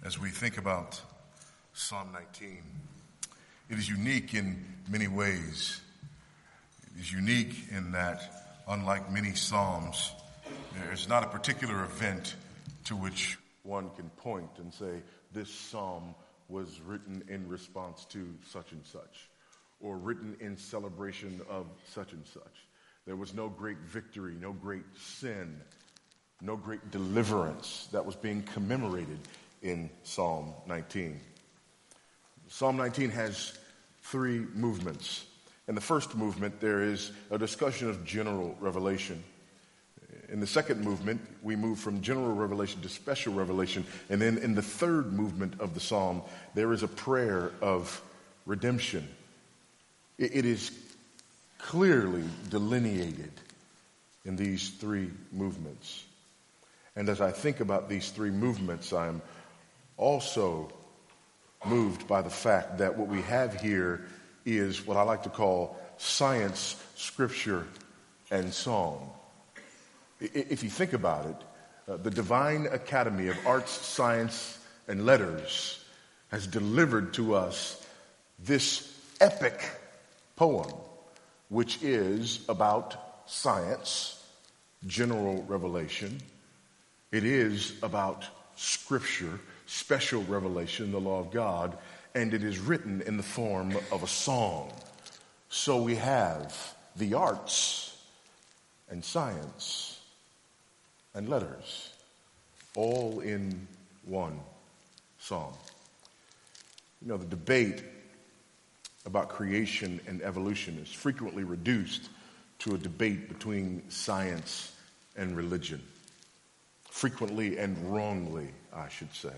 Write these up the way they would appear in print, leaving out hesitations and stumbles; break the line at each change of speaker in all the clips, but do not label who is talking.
as we think about Psalm 19. It is unique in many ways. It is unique in that, unlike many Psalms, there is not a particular event to which one can point and say, this Psalm was written in response to such and such, or written in celebration of such and such. There was no great victory, no great sin, no great deliverance that was being commemorated in Psalm 19. Psalm 19 has three movements. In the first movement, there is a discussion of general revelation. In the second movement, we move from general revelation to special revelation. And then in the third movement of the psalm, there is a prayer of redemption. It is clearly delineated in these three movements. And as I think about these three movements, I'm also moved by the fact that what we have here is what I like to call science, scripture, and song. If you think about it, the Divine Academy of Arts, Science, and Letters has delivered to us this epic poem, which is about science, general revelation. It is about scripture, special revelation, the law of God, and it is written in the form of a song. So we have the arts and science and letters all in one song. You know, the debate about creation and evolution is frequently reduced to a debate between science and religion. Frequently and wrongly, I should say.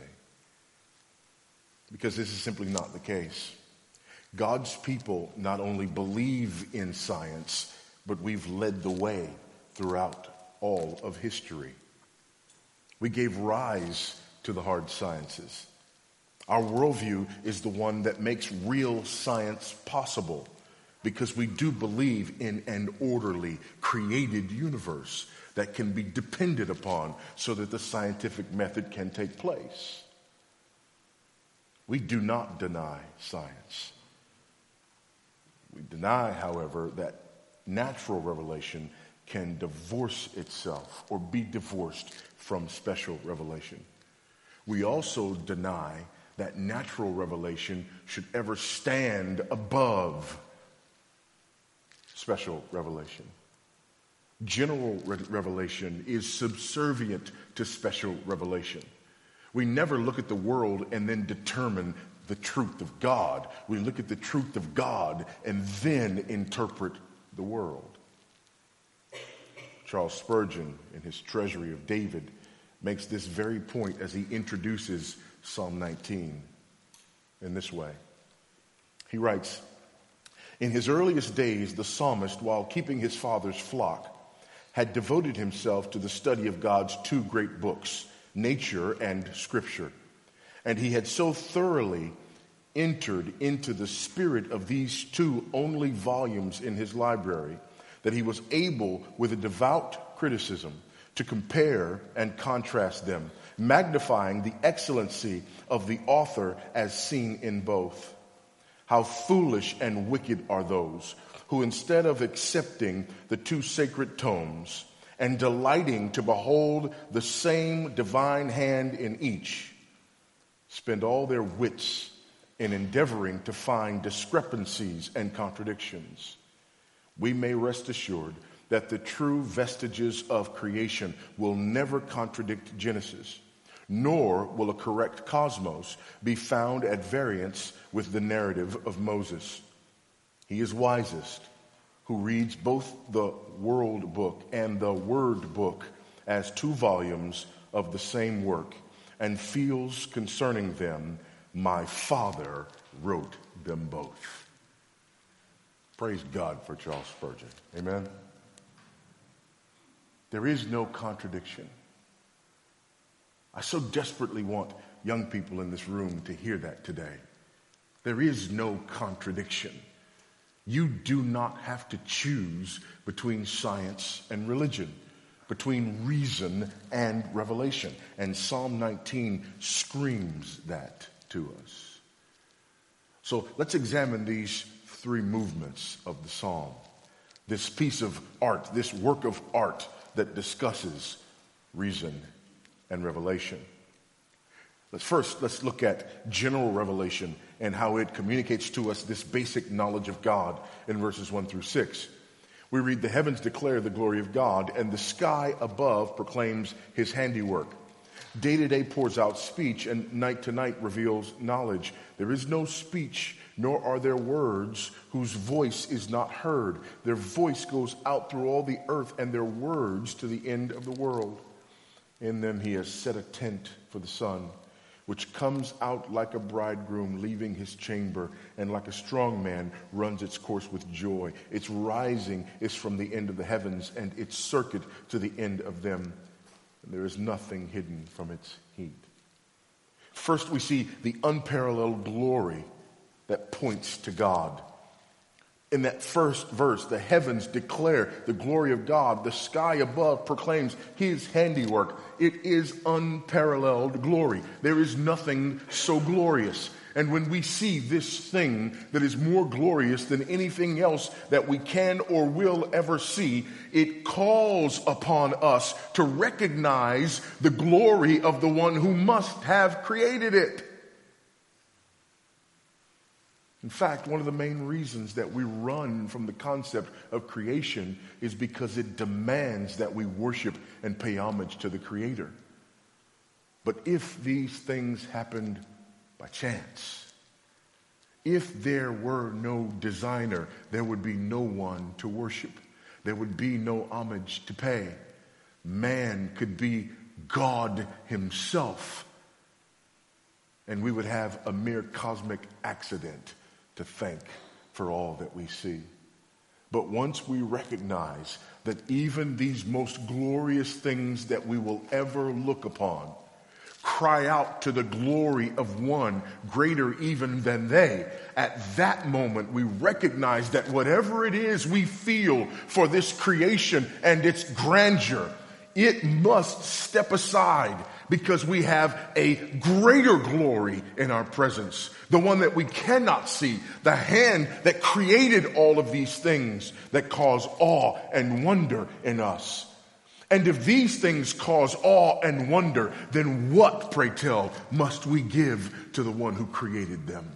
Because this is simply not the case. God's people not only believe in science, but we've led the way throughout all of history. We gave rise to the hard sciences. Our worldview is the one that makes real science possible because we do believe in an orderly, created universe that can be depended upon so that the scientific method can take place. We do not deny science. We deny, however, that natural revelation can divorce itself or be divorced from special revelation. We also deny that natural revelation should ever stand above special revelation. General revelation is subservient to special revelation. We never look at the world and then determine the truth of God. We look at the truth of God and then interpret the world. Charles Spurgeon, in his Treasury of David, makes this very point as he introduces Psalm 19 in this way. He writes, "In his earliest days, the psalmist, while keeping his father's flock, had devoted himself to the study of God's two great books, nature and scripture. And he had so thoroughly entered into the spirit of these two only volumes in his library that he was able, with a devout criticism, to compare and contrast them, magnifying the excellency of the author as seen in both. How foolish and wicked are those who, instead of accepting the two sacred tomes and delighting to behold the same divine hand in each, spend all their wits in endeavoring to find discrepancies and contradictions. We may rest assured that the true vestiges of creation will never contradict Genesis, nor will a correct cosmos be found at variance with the narrative of Moses. He is wisest who reads both the world book and the word book as two volumes of the same work and feels concerning them, my Father wrote them both." Praise God for Charles Spurgeon. Amen. There is no contradiction. I so desperately want young people in this room to hear that today. There is no contradiction. You do not have to choose between science and religion. between reason and revelation. And Psalm 19 screams that to us. So let's examine these three movements of the psalm. This piece of art, this work of art that discusses reason and revelation. Let's look at general revelation and how it communicates to us this basic knowledge of God in verses 1 through 6. We read, "The heavens declare the glory of God, and the sky above proclaims his handiwork. Day to day pours out speech, and night to night reveals knowledge. There is no speech, nor are there words whose voice is not heard. Their voice goes out through all the earth, and their words to the end of the world. In them he has set a tent for the sun, which comes out like a bridegroom leaving his chamber, and like a strong man runs its course with joy. Its rising is from the end of the heavens, and its circuit to the end of them. And there is nothing hidden from its heat." First, we see the unparalleled glory that points to God. In that first verse, the heavens declare the glory of God. The sky above proclaims his handiwork. It is unparalleled glory. There is nothing so glorious. And when we see this thing that is more glorious than anything else that we can or will ever see, it calls upon us to recognize the glory of the one who must have created it. In fact, one of the main reasons that we run from the concept of creation is because it demands that we worship and pay homage to the Creator. But if these things happened by chance, if there were no designer, there would be no one to worship. There would be no homage to pay. Man could be God himself, and we would have a mere cosmic accident to thank for all that we see. But once we recognize that even these most glorious things that we will ever look upon cry out to the glory of one greater even than they, at that moment we recognize that whatever it is we feel for this creation and its grandeur, it must step aside because we have a greater glory in our presence. The one that we cannot see, the hand that created all of these things that cause awe and wonder in us. And if these things cause awe and wonder, then what, pray tell, must we give to the one who created them?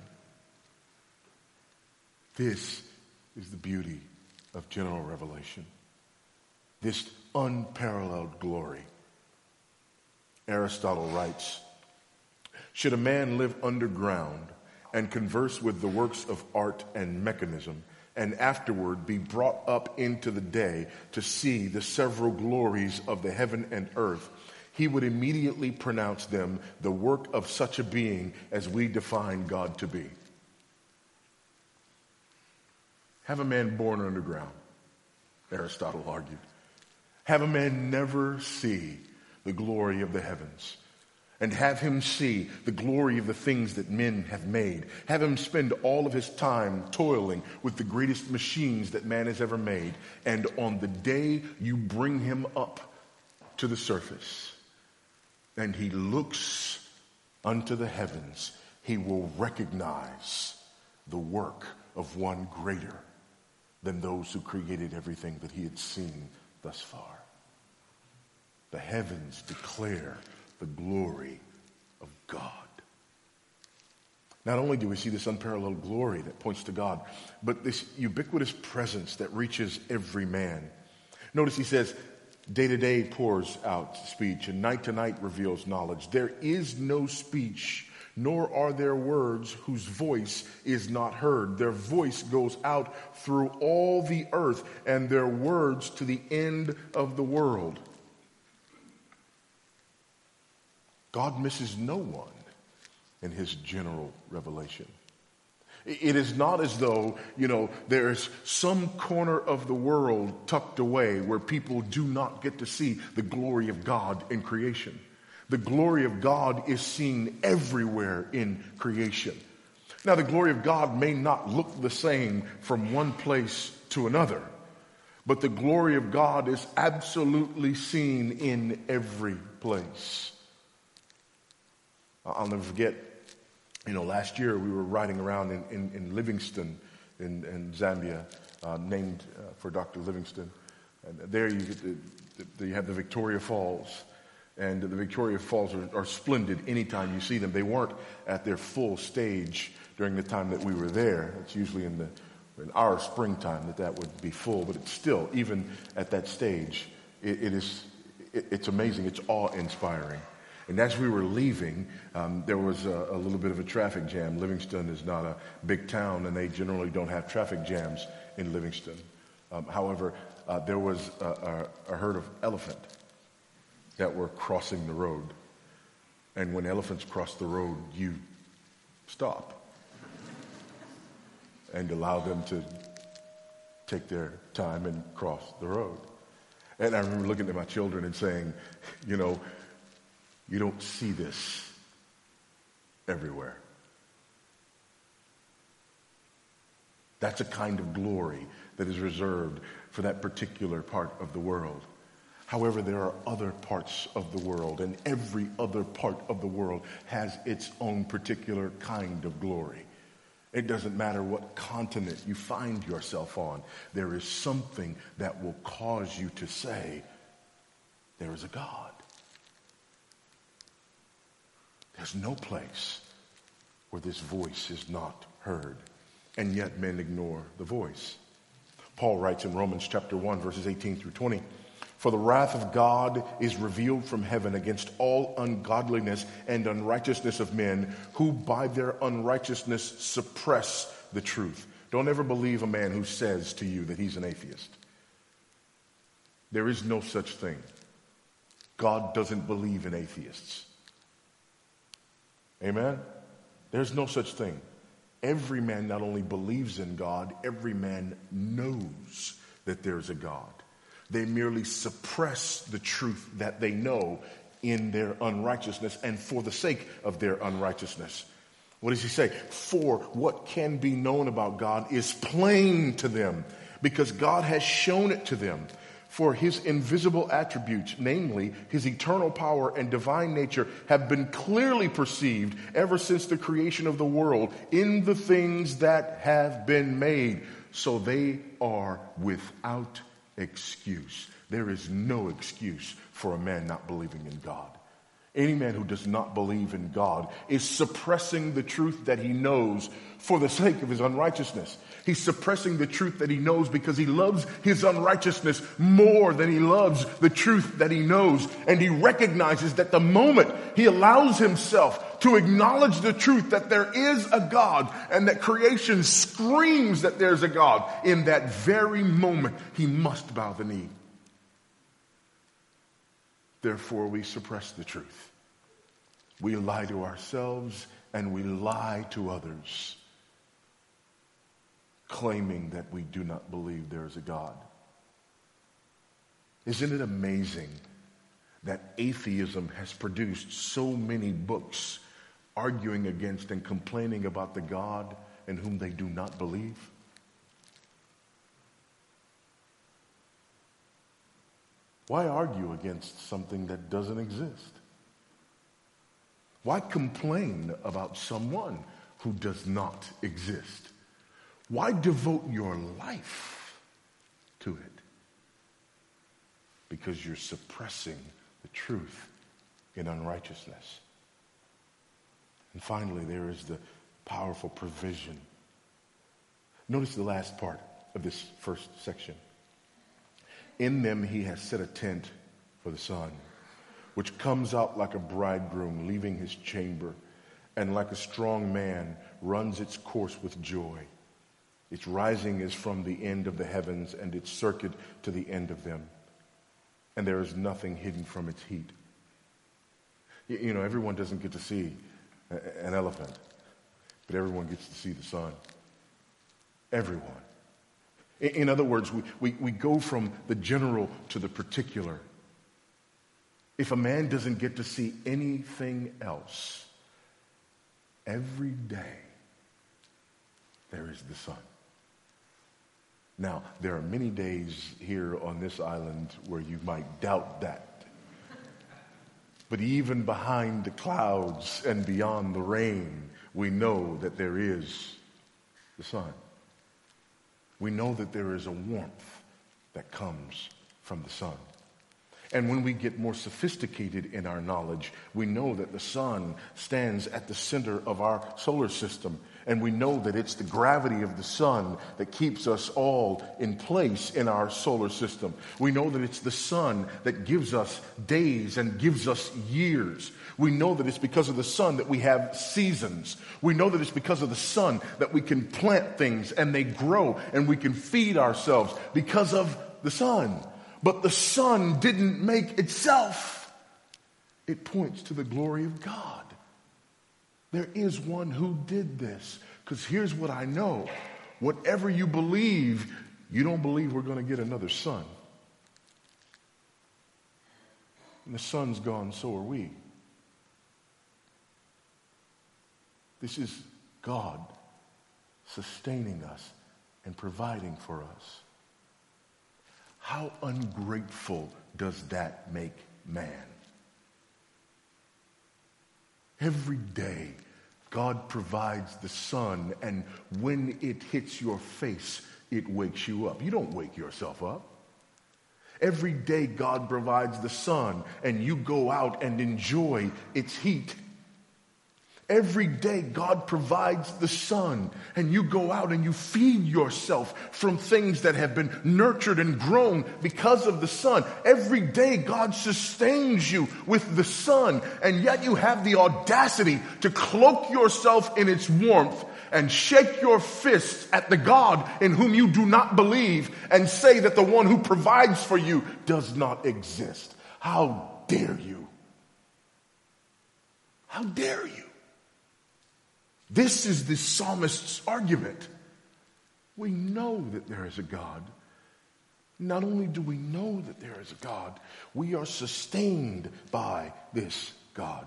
This is the beauty of general revelation. This unparalleled glory. Aristotle writes, "Should a man live underground and converse with the works of art and mechanism, and afterward be brought up into the day to see the several glories of the heaven and earth, he would immediately pronounce them the work of such a being as we define God to be." Have a man born underground, Aristotle argued. Have a man never see the glory of the heavens, and have him see the glory of the things that men have made. Have him spend all of his time toiling with the greatest machines that man has ever made. And on the day you bring him up to the surface and he looks unto the heavens, he will recognize the work of one greater than those who created everything that he had seen thus far. The heavens declare the glory of God. Not only do we see this unparalleled glory that points to God, but this ubiquitous presence that reaches every man. Notice he says, day to day pours out speech, and night to night reveals knowledge. There is no speech, nor are there words whose voice is not heard. Their voice goes out through all the earth, and their words to the end of the world. God misses no one in his general revelation. It is not as though, there's some corner of the world tucked away where people do not get to see the glory of God in creation. The glory of God is seen everywhere in creation. Now, the glory of God may not look the same from one place to another, But the glory of God is absolutely seen in every place. I'll never forget, last year we were riding around in Livingstone in Zambia, named for Dr. Livingstone. And there you have the Victoria Falls. And the Victoria Falls are splendid anytime you see them. They weren't at their full stage during the time that we were there. It's usually in our springtime that would be full. But it's still, even at that stage, it's amazing. It's awe-inspiring. And as we were leaving, there was a little bit of a traffic jam. Livingston is not a big town, and they generally don't have traffic jams in Livingston. However, there was a herd of elephant that were crossing the road. And when elephants cross the road, you stop and allow them to take their time and cross the road. And I remember looking at my children and saying, you don't see this everywhere. That's a kind of glory that is reserved for that particular part of the world. However, there are other parts of the world, and every other part of the world has its own particular kind of glory. It doesn't matter what continent you find yourself on. There is something that will cause you to say, there is a God. There's no place where this voice is not heard, and yet men ignore the voice. Paul writes in Romans chapter 1, verses 18 through 20, "For the wrath of God is revealed from heaven against all ungodliness and unrighteousness of men who by their unrighteousness suppress the truth." Don't ever believe a man who says to you that he's an atheist. There is no such thing. God doesn't believe in atheists. Amen? There's no such thing. Every man not only believes in God, every man knows that there's a God. They merely suppress the truth that they know in their unrighteousness and for the sake of their unrighteousness. What does he say? For what can be known about God is plain to them because God has shown it to them. For his invisible attributes, namely his eternal power and divine nature, have been clearly perceived ever since the creation of the world in the things that have been made. So they are without excuse. There is no excuse for a man not believing in God. Any man who does not believe in God is suppressing the truth that he knows for the sake of his unrighteousness. He's suppressing the truth that he knows because he loves his unrighteousness more than he loves the truth that he knows. And he recognizes that the moment he allows himself to acknowledge the truth that there is a God and that creation screams that there's a God, in that very moment he must bow the knee. Therefore, we suppress the truth. We lie to ourselves and we lie to others, claiming that we do not believe there is a God. Isn't it amazing that atheism has produced so many books arguing against and complaining about the God in whom they do not believe? Why argue against something that doesn't exist? Why complain about someone who does not exist? Why devote your life to it? Because you're suppressing the truth in unrighteousness. And finally, there is the powerful provision. Notice the last part of this first section. In them he has set a tent for the sun, which comes out like a bridegroom leaving his chamber, and like a strong man runs its course with joy. Its rising is from the end of the heavens, and its circuit to the end of them. And there is nothing hidden from its heat. You know, everyone doesn't get to see an elephant, but everyone gets to see the sun. Everyone. In other words, we go from the general to the particular. If a man doesn't get to see anything else, every day there is the sun. Now, there are many days here on this island where you might doubt that. But even behind the clouds and beyond the rain, we know that there is the sun. We know that there is a warmth that comes from the sun. And when we get more sophisticated in our knowledge, we know that the sun stands at the center of our solar system. And we know that it's the gravity of the sun that keeps us all in place in our solar system. We know that it's the sun that gives us days and gives us years. We know that it's because of the sun that we have seasons. We know that it's because of the sun that we can plant things and they grow and we can feed ourselves because of the sun. But the sun didn't make itself. It points to the glory of God. There is one who did this. Because here's what I know. Whatever you believe, you don't believe we're going to get another sun. And the sun's gone, so are we. This is God sustaining us and providing for us. How ungrateful does that make man? Every day, God provides the sun, and when it hits your face, it wakes you up. You don't wake yourself up. Every day, God provides the sun, and you go out and enjoy its heat. Every day, God provides the sun, and you go out and you feed yourself from things that have been nurtured and grown because of the sun. Every day, God sustains you with the sun, and yet you have the audacity to cloak yourself in its warmth and shake your fists at the God in whom you do not believe and say that the one who provides for you does not exist. How dare you? How dare you? This is the psalmist's argument. We know that there is a God. Not only do we know that there is a God, we are sustained by this God.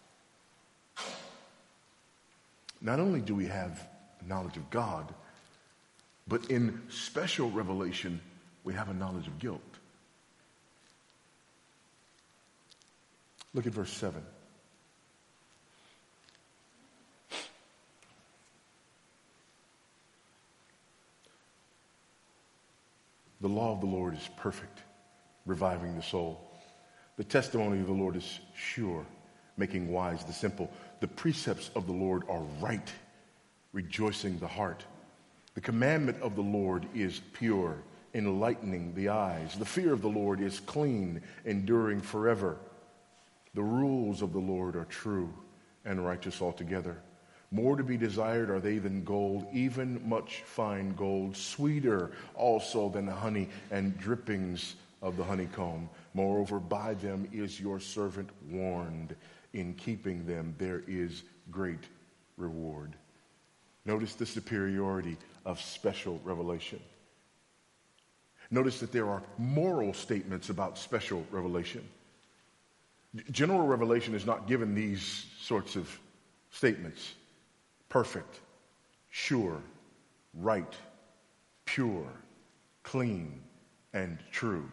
Not only do we have knowledge of God, but in special revelation, we have a knowledge of guilt. Look at verse 7. The law of the Lord is perfect, reviving the soul. The testimony of the Lord is sure, making wise the simple. The precepts of the Lord are right, rejoicing the heart. The commandment of the Lord is pure, enlightening the eyes. The fear of the Lord is clean, enduring forever. The rules of the Lord are true and righteous altogether. More to be desired are they than gold, even much fine gold, sweeter also than honey and drippings of the honeycomb. Moreover, by them is your servant warned. In keeping them, there is great reward. Notice the superiority of special revelation. Notice that there are moral statements about special revelation. General revelation is not given these sorts of statements. Perfect, sure, right, pure, clean, and true.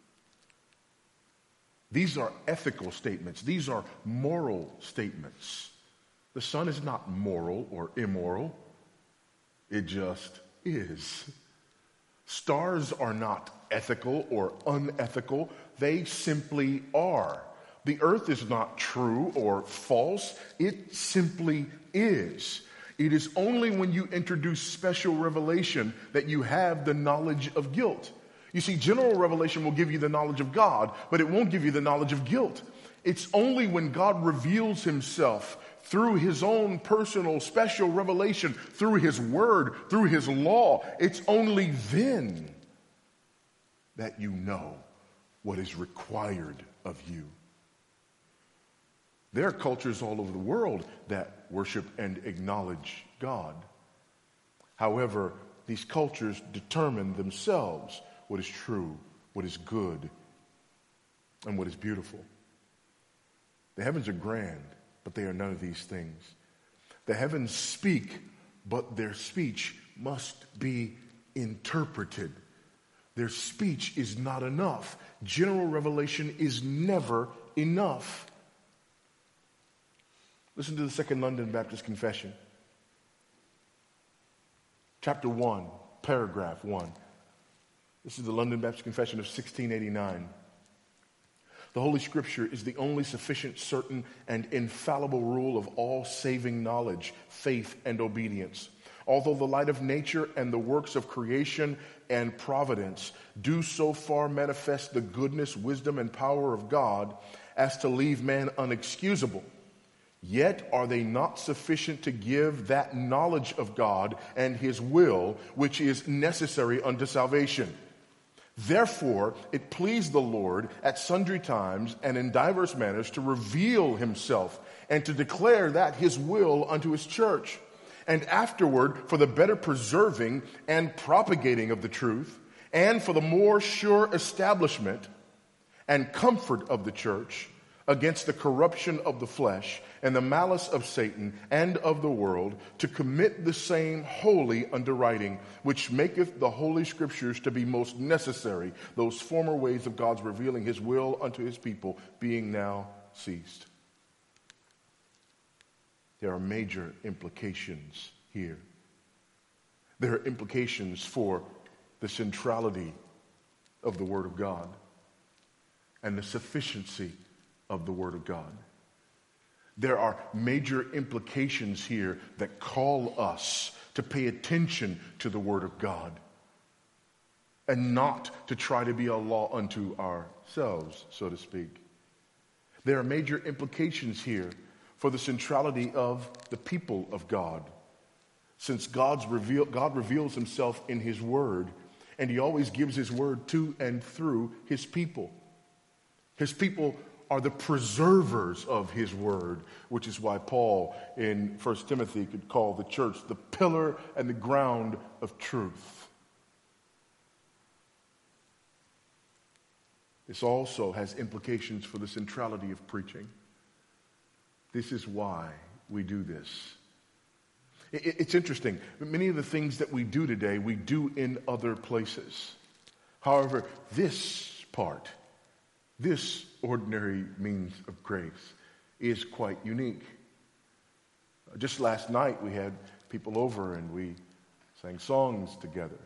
These are ethical statements. These are moral statements. The sun is not moral or immoral. It just is. Stars are not ethical or unethical. They simply are. The earth is not true or false. It simply is. It is only when you introduce special revelation that you have the knowledge of guilt. You see, general revelation will give you the knowledge of God, but it won't give you the knowledge of guilt. It's only when God reveals himself through his own personal special revelation, through his word, through his law, it's only then that you know what is required of you. There are cultures all over the world that worship and acknowledge God. However, these cultures determine themselves what is true, what is good, and what is beautiful. The heavens are grand, but they are none of these things. The heavens speak, but their speech must be interpreted. Their speech is not enough. General revelation is never enough. Listen to the Second London Baptist Confession. Chapter 1, paragraph 1. This is the London Baptist Confession of 1689. The Holy Scripture is the only sufficient, certain, and infallible rule of all saving knowledge, faith, and obedience. Although the light of nature and the works of creation and providence do so far manifest the goodness, wisdom, and power of God as to leave man unexcusable, yet are they not sufficient to give that knowledge of God and his will which is necessary unto salvation. Therefore, it pleased the Lord at sundry times and in divers manners to reveal himself and to declare that his will unto his church. And afterward, for the better preserving and propagating of the truth, and for the more sure establishment and comfort of the church against the corruption of the flesh and the malice of Satan and of the world, to commit the same wholly unto writing, which maketh the Holy Scriptures to be most necessary, those former ways of God's revealing his will unto his people being now ceased. There are major implications here. There are implications for the centrality of the Word of God and the sufficiency of the Word of God. There are major implications here that call us to pay attention to the Word of God and not to try to be a law unto ourselves, so to speak. There are major implications here for the centrality of the people of God. Since God reveals himself in his word, and he always gives his word to and through his people. His people are the preservers of his word, which is why Paul in 1 Timothy could call the church the pillar and the ground of truth. This also has implications for the centrality of preaching. This is why we do this. It's interesting. Many of the things that we do today, we do in other places. However, this part, this ordinary means of grace, is quite unique. Just last night, we had people over and we sang songs together.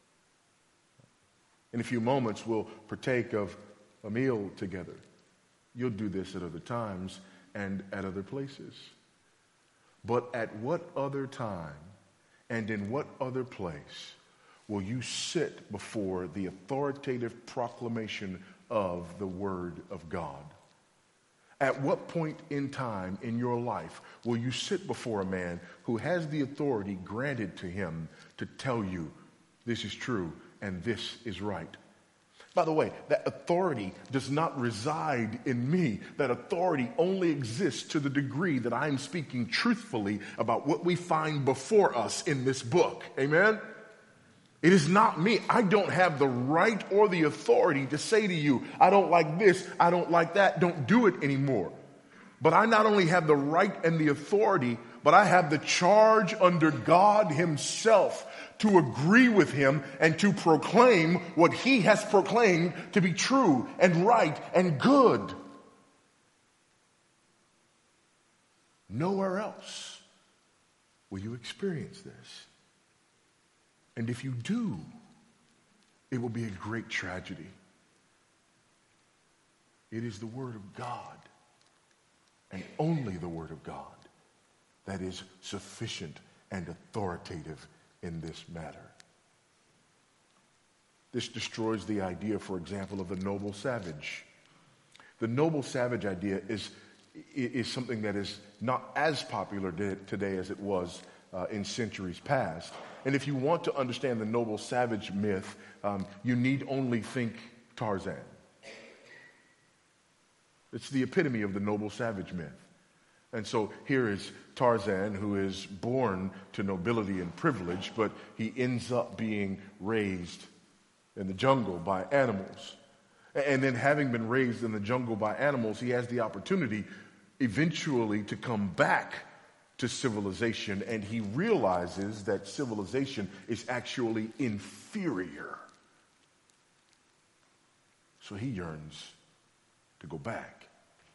In a few moments, we'll partake of a meal together. You'll do this at other times and at other places. But at what other time and in what other place will you sit before the authoritative proclamation of the Word of God? At what point in time in your life will you sit before a man who has the authority granted to him to tell you this is true and this is right? By the way, that authority does not reside in me. That authority only exists to the degree that I'm speaking truthfully about what we find before us in this book. Amen? It is not me. I don't have the right or the authority to say to you, I don't like this, I don't like that, don't do it anymore. But I not only have the right and the authority, but I have the charge under God himself to agree with him and to proclaim what he has proclaimed to be true and right and good. Nowhere else will you experience this. And if you do, it will be a great tragedy. It is the Word of God, and only the Word of God, that is sufficient and authoritative in this matter. This destroys the idea, for example, of the noble savage. The noble savage idea is something that is not as popular today as it was in centuries past. And if you want to understand the noble savage myth, you need only think Tarzan. It's the epitome of the noble savage myth. And so here is Tarzan, who is born to nobility and privilege, but he ends up being raised in the jungle by animals. And then having been raised in the jungle by animals, he has the opportunity eventually to come back to civilization, and he realizes that civilization is actually inferior So he yearns to go back.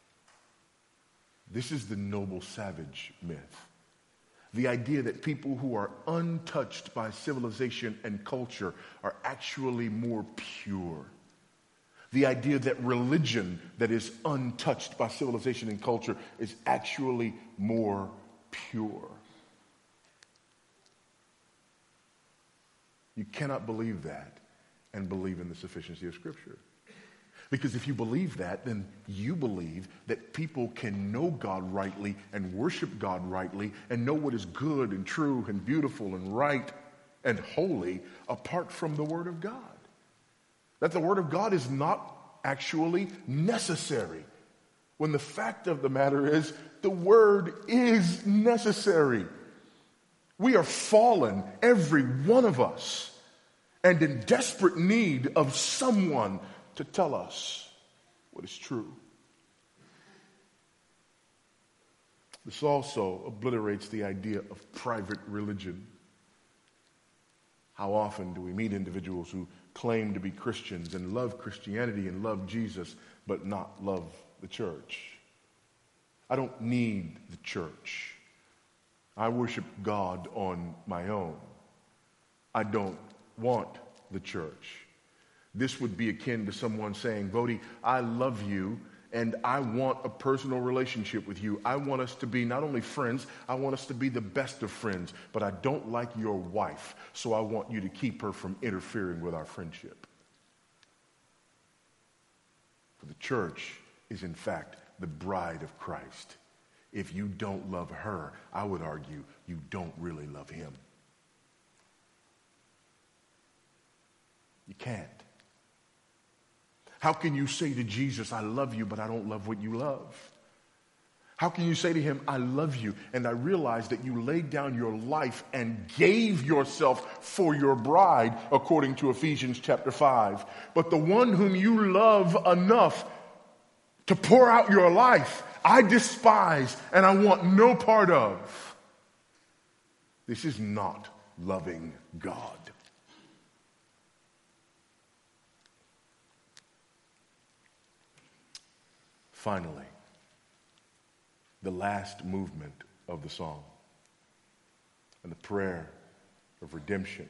This is the noble savage myth. The idea that people who are untouched by civilization and culture are actually more pure. The idea that religion that is untouched by civilization and culture is actually more pure. You cannot believe that and believe in the sufficiency of Scripture. Because if you believe that, then you believe that people can know God rightly and worship God rightly and know what is good and true and beautiful and right and holy apart from the Word of God. That the Word of God is not actually necessary. When the fact of the matter is, the Word is necessary. We are fallen, every one of us, and in desperate need of someone to tell us what is true. This also obliterates the idea of private religion. How often do we meet individuals who claim to be Christians and love Christianity and love Jesus, but not love the church? I don't need the church. I worship God on my own. I don't want the church. This would be akin to someone saying, Vody, I love you and I want a personal relationship with you. I want us to be not only friends, I want us to be the best of friends, but I don't like your wife, so I want you to keep her from interfering with our friendship. For the church is in fact the bride of Christ. If you don't love her, I would argue you don't really love him. You can't. How can you say to Jesus, I love you, but I don't love what you love? How can you say to him, I love you, and I realize that you laid down your life and gave yourself for your bride, according to Ephesians chapter 5. But the one whom you love enough to pour out your life, I despise and I want no part of. This is not loving God. Finally, the last movement of the song and the prayer of redemption.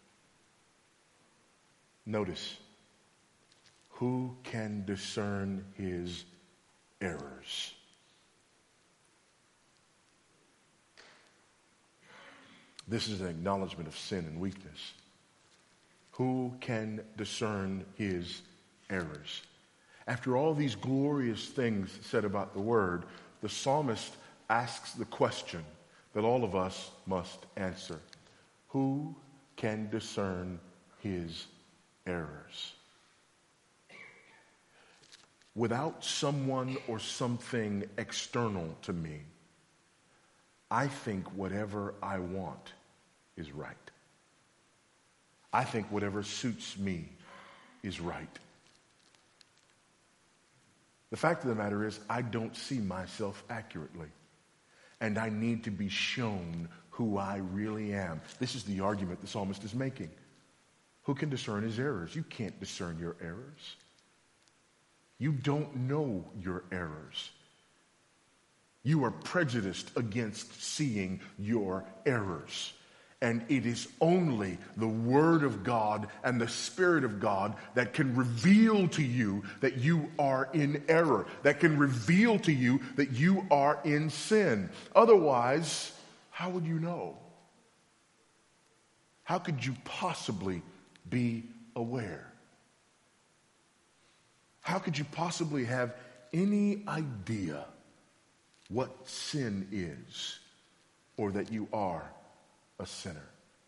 Notice, who can discern his errors? This is an acknowledgement of sin and weakness. Who can discern his errors? After all these glorious things said about the Word, the psalmist asks the question that all of us must answer. Who can discern his errors? Without someone or something external to me, I think whatever I want is right. I think whatever suits me is right. The fact of the matter is, I don't see myself accurately, and I need to be shown who I really am. This is the argument the psalmist is making. Who can discern his errors? You can't discern your errors. You don't know your errors. You are prejudiced against seeing your errors. And it is only the Word of God and the Spirit of God that can reveal to you that you are in error, that can reveal to you that you are in sin. Otherwise, how would you know? How could you possibly be aware? How could you possibly have any idea what sin is or that you are a sinner?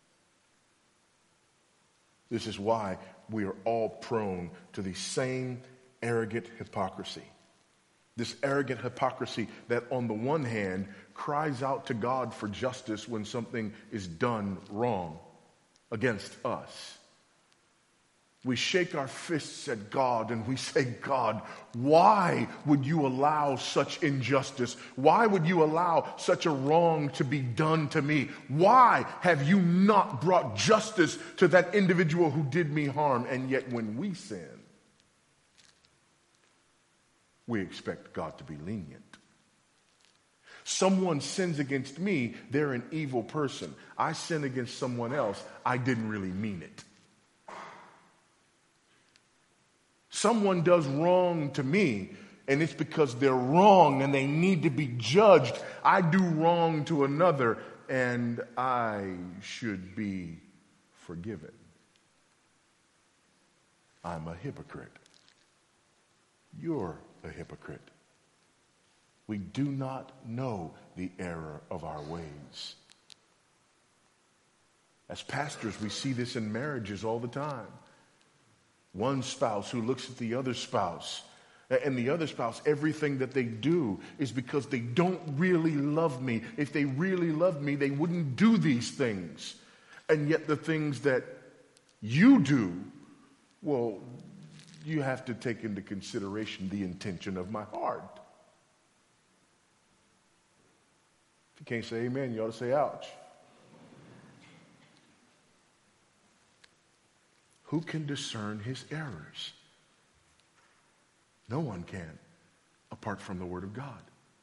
This is why we are all prone to the same arrogant hypocrisy. This arrogant hypocrisy that on the one hand cries out to God for justice when something is done wrong against us. We shake our fists at God and we say, God, why would you allow such injustice? Why would you allow such a wrong to be done to me? Why have you not brought justice to that individual who did me harm? And yet when we sin, we expect God to be lenient. Someone sins against me, they're an evil person. I sin against someone else, I didn't really mean it. Someone does wrong to me, and it's because they're wrong and they need to be judged. I do wrong to another, and I should be forgiven. I'm a hypocrite. You're a hypocrite. We do not know the error of our ways. As pastors, we see this in marriages all the time. One spouse who looks at the other spouse, and the other spouse, everything that they do is because they don't really love me. If they really loved me, they wouldn't do these things. And yet the things that you do, well, you have to take into consideration the intention of my heart. If you can't say amen, you ought to say ouch. Who can discern his errors? No one can, apart from the Word of God.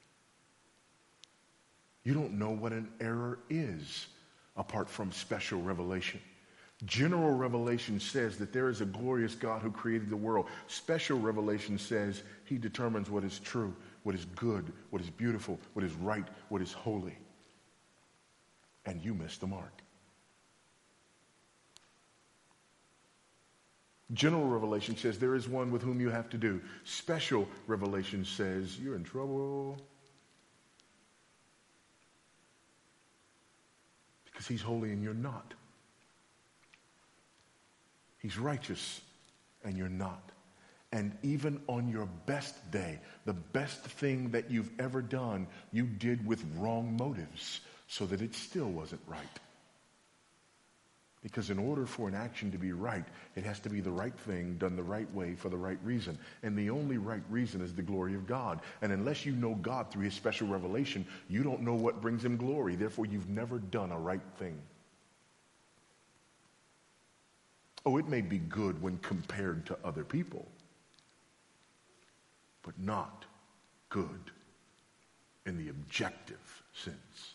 You don't know what an error is apart from special revelation. General revelation says that there is a glorious God who created the world. Special revelation says he determines what is true, what is good, what is beautiful, what is right, what is holy. And you missed the mark. General revelation says there is one with whom you have to do. Special revelation says you're in trouble. Because he's holy and you're not. He's righteous and you're not. And even on your best day, the best thing that you've ever done, you did with wrong motives so that it still wasn't right. Because in order for an action to be right, it has to be the right thing, done the right way, for the right reason. And the only right reason is the glory of God. And unless you know God through his special revelation, you don't know what brings him glory. Therefore, you've never done a right thing. Oh, it may be good when compared to other people, but not good in the objective sense.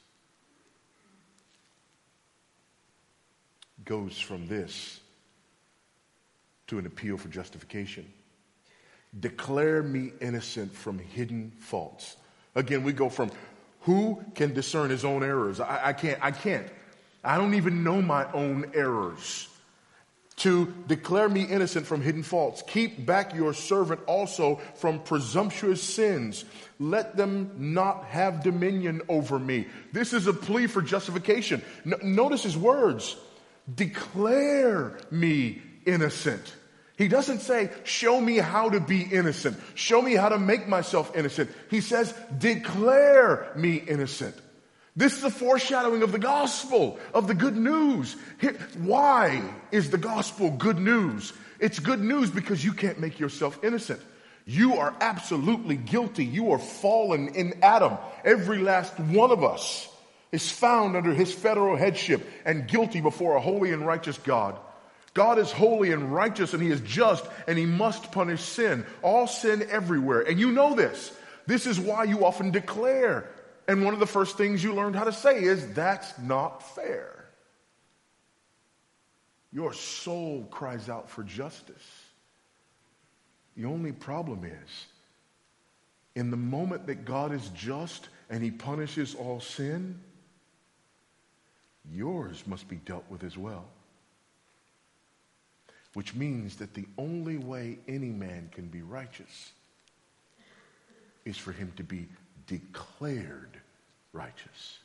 Goes from this to an appeal for justification. Declare me innocent from hidden faults. Again, we go from who can discern his own errors? I can't. I don't even know my own errors. To declare me innocent from hidden faults. Keep back your servant also from presumptuous sins. Let them not have dominion over me. This is a plea for justification. Notice his words. Declare me innocent. He doesn't say, show me how to be innocent. Show me how to make myself innocent. He says, declare me innocent. This is a foreshadowing of the gospel, of the good news. Why is the gospel good news? It's good news because you can't make yourself innocent. You are absolutely guilty. You are fallen in Adam. Every last one of us is found under his federal headship and guilty before a holy and righteous God. God is holy and righteous and he is just and he must punish sin. All sin everywhere. And you know this. This is why you often declare. And one of the first things you learned how to say is, that's not fair. Your soul cries out for justice. The only problem is, in the moment that God is just and he punishes all sin, yours must be dealt with as well. Which means that the only way any man can be righteous is for him to be declared righteous.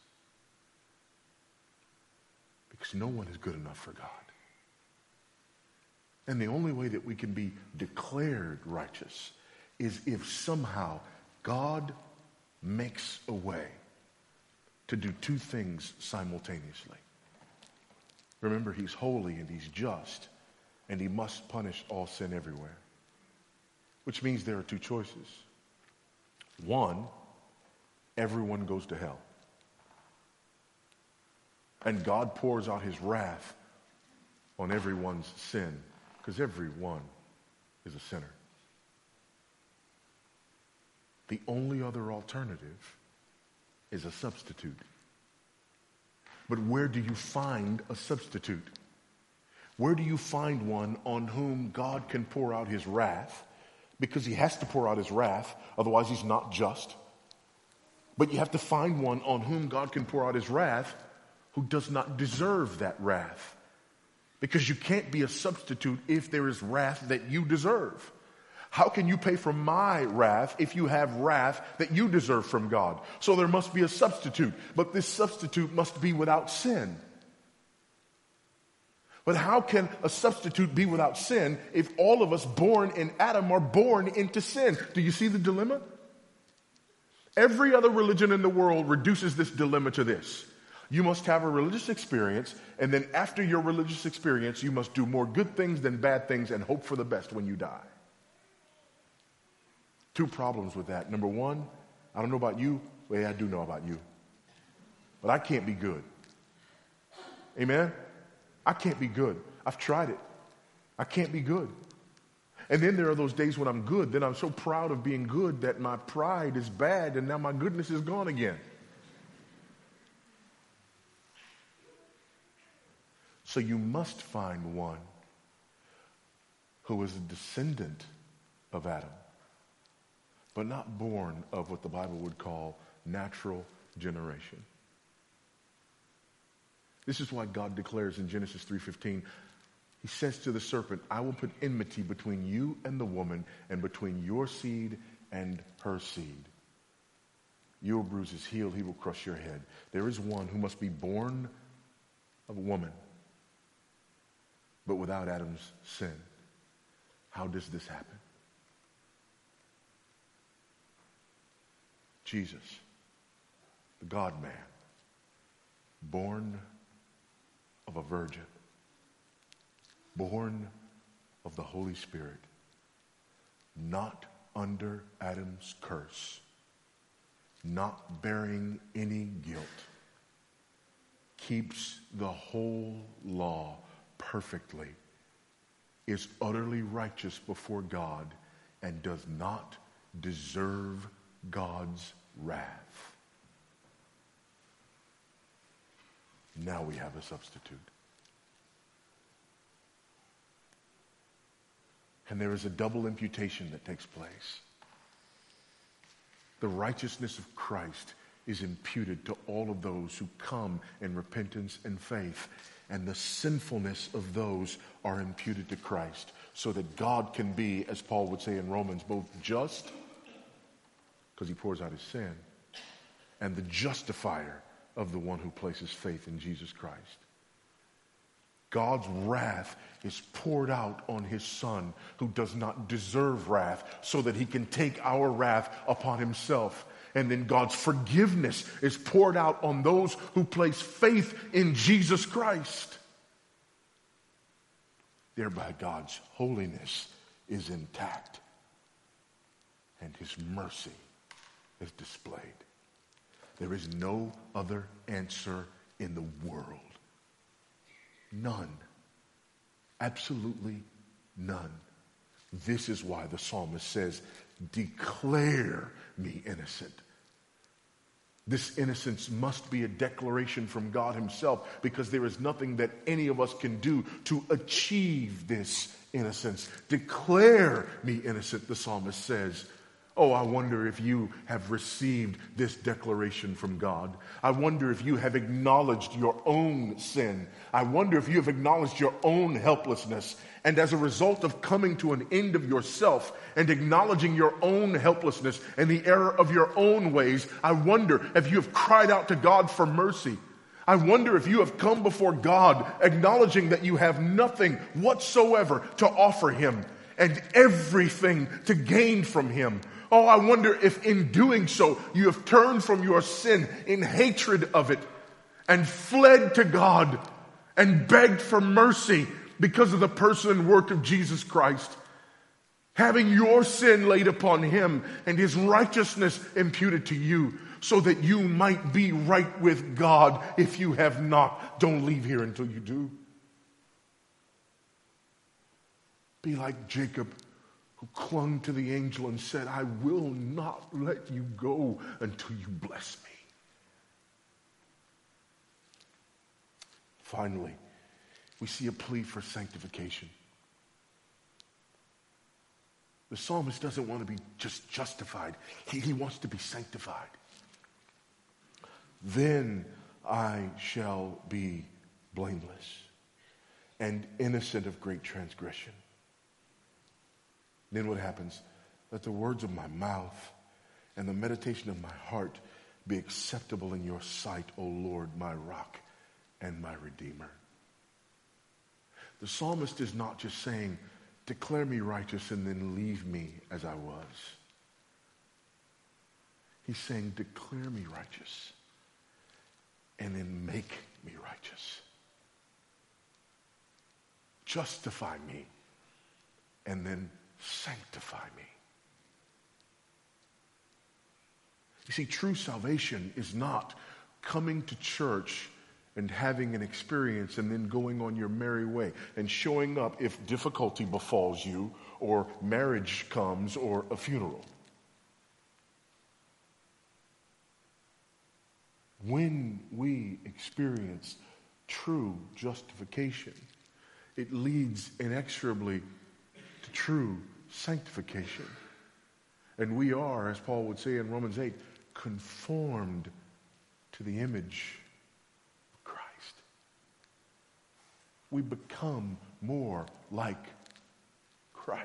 Because no one is good enough for God. And the only way that we can be declared righteous is if somehow God makes a way to do two things simultaneously. Remember, he's holy and he's just, and he must punish all sin everywhere. Which means there are two choices. One, everyone goes to hell. And God pours out his wrath on everyone's sin, because everyone is a sinner. The only other alternative is a substitute. But where do you find a substitute? Where do you find one on whom God can pour out his wrath? Because he has to pour out his wrath, otherwise he's not just. But you have to find one on whom God can pour out his wrath who does not deserve that wrath. Because you can't be a substitute if there is wrath that you deserve. How can you pay for my wrath if you have wrath that you deserve from God? So there must be a substitute, but this substitute must be without sin. But how can a substitute be without sin if all of us born in Adam are born into sin? Do you see the dilemma? Every other religion in the world reduces this dilemma to this. You must have a religious experience, and then after your religious experience, you must do more good things than bad things and hope for the best when you die. Two problems with that. Number one, I don't know about you. Well, I do know about you. But I can't be good. Amen? I can't be good. I've tried it. I can't be good. And then there are those days when I'm good. Then I'm so proud of being good that my pride is bad and now my goodness is gone again. So you must find one who is a descendant of Adam, but not born of what the Bible would call natural generation. This is why God declares in Genesis 3:15, he says to the serpent, I will put enmity between you and the woman, and between your seed and her seed. You will bruise his heel, he will crush your head. There is one who must be born of a woman, but without Adam's sin. How does this happen? Jesus, the God-man, born of a virgin, born of the Holy Spirit, not under Adam's curse, not bearing any guilt, keeps the whole law perfectly, is utterly righteous before God, and does not deserve God's wrath. Now we have a substitute. And there is a double imputation that takes place. The righteousness of Christ is imputed to all of those who come in repentance and faith, and the sinfulness of those are imputed to Christ, so that God can be, as Paul would say in Romans, both just, because he pours out his sin, and the justifier of the one who places faith in Jesus Christ. God's wrath is poured out on his Son, who does not deserve wrath, so that he can take our wrath upon himself. And then God's forgiveness is poured out on those who place faith in Jesus Christ. Thereby God's holiness is intact, and his mercy is displayed. There is no other answer in the world. None. Absolutely none. This is why the psalmist says, declare me innocent. This innocence must be a declaration from God himself, because there is nothing that any of us can do to achieve this innocence. Declare me innocent, the psalmist says. Oh, I wonder if you have received this declaration from God. I wonder if you have acknowledged your own sin. I wonder if you have acknowledged your own helplessness. And as a result of coming to an end of yourself and acknowledging your own helplessness and the error of your own ways, I wonder if you have cried out to God for mercy. I wonder if you have come before God acknowledging that you have nothing whatsoever to offer him and everything to gain from him. Oh, I wonder if in doing so, you have turned from your sin in hatred of it and fled to God and begged for mercy because of the person and work of Jesus Christ, having your sin laid upon him and his righteousness imputed to you, so that you might be right with God. If you have not, don't leave here until you do. Be like Jacob, who clung to the angel and said, I will not let you go until you bless me. Finally, we see a plea for sanctification. The psalmist doesn't want to be just justified. He wants to be sanctified. Then I shall be blameless and innocent of great transgression. Then what happens? Let the words of my mouth and the meditation of my heart be acceptable in your sight, O Lord, my rock and my redeemer. The psalmist is not just saying, declare me righteous and then leave me as I was. He's saying, declare me righteous and then make me righteous. Justify me and then sanctify me. You see, true salvation is not coming to church and having an experience and then going on your merry way and showing up if difficulty befalls you or marriage comes or a funeral. When we experience true justification, it leads inexorably to true sanctification. And we are, as Paul would say in Romans 8, conformed to the image of Christ. We become more like Christ.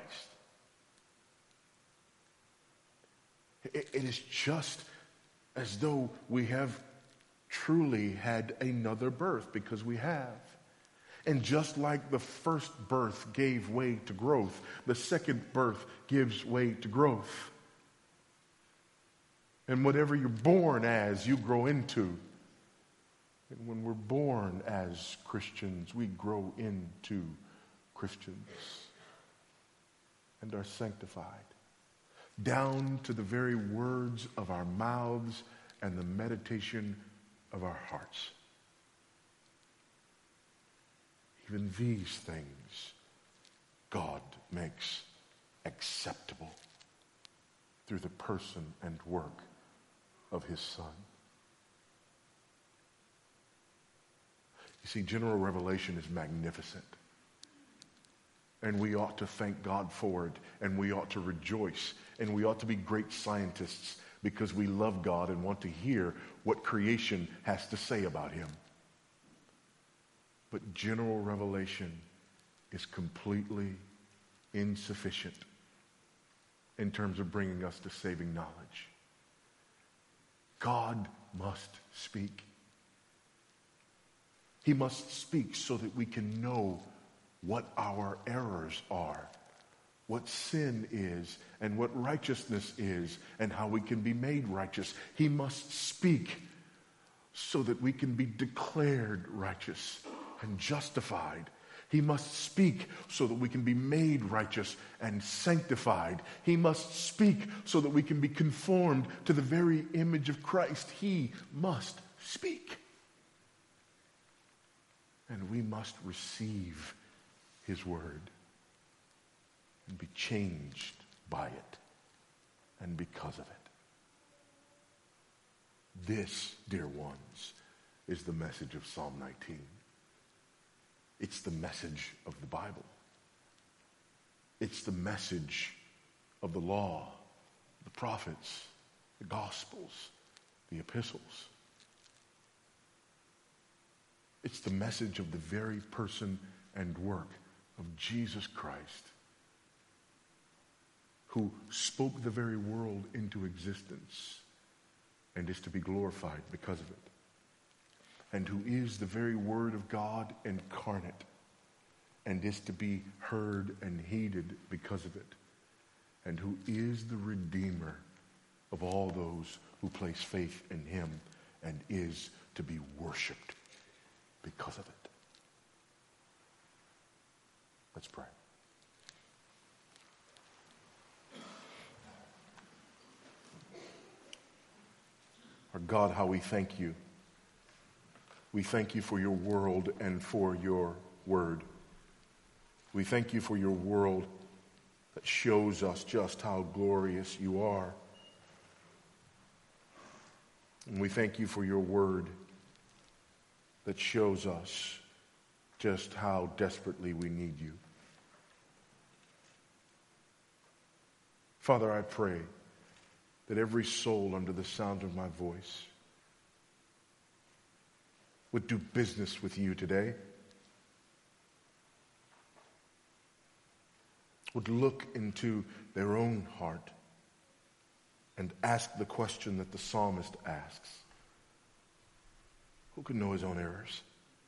It is just as though we have truly had another birth, because we have. And just like the first birth gave way to growth, the second birth gives way to growth. And whatever you're born as, you grow into. And when we're born as Christians, we grow into Christians and are sanctified, down to the very words of our mouths and the meditation of our hearts. Even these things God makes acceptable through the person and work of his Son. You see, general revelation is magnificent. And we ought to thank God for it, and we ought to rejoice, and we ought to be great scientists because we love God and want to hear what creation has to say about him. But general revelation is completely insufficient in terms of bringing us to saving knowledge. God must speak. He must speak so that we can know what our errors are, what sin is, and what righteousness is, and how we can be made righteous. He must speak so that we can be declared righteous and justified. He must speak so that we can be made righteous and sanctified. He must speak so that we can be conformed to the very image of Christ. He must speak. And we must receive his word and be changed by it and because of it. This, dear ones, is the message of Psalm 19. It's the message of the Bible. It's the message of the law, the prophets, the gospels, the epistles. It's the message of the very person and work of Jesus Christ, who spoke the very world into existence and is to be glorified because of it, and who is the very Word of God incarnate and is to be heard and heeded because of it, and who is the Redeemer of all those who place faith in him and is to be worshiped because of it. Let's pray. Our God, how we thank you. We thank you for your world and for your word. We thank you for your world that shows us just how glorious you are. And we thank you for your word that shows us just how desperately we need you. Father, I pray that every soul under the sound of my voice would do business with you today, would look into their own heart and ask the question that the psalmist asks. Who can know his own errors?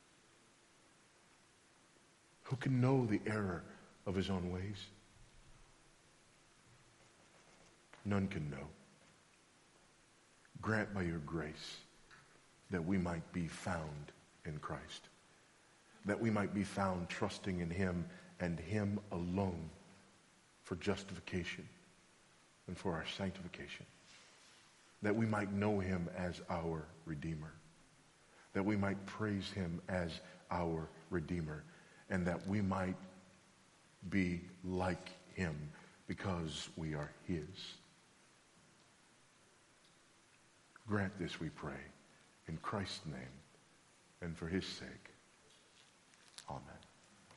Who can know the error of his own ways? None can know. Grant by your grace that we might be found in Christ, that we might be found trusting in him and him alone for justification and for our sanctification, that we might know him as our Redeemer, that we might praise him as our Redeemer, and that we might be like him because we are his. Grant this, we pray, in Christ's name and for his sake. Amen.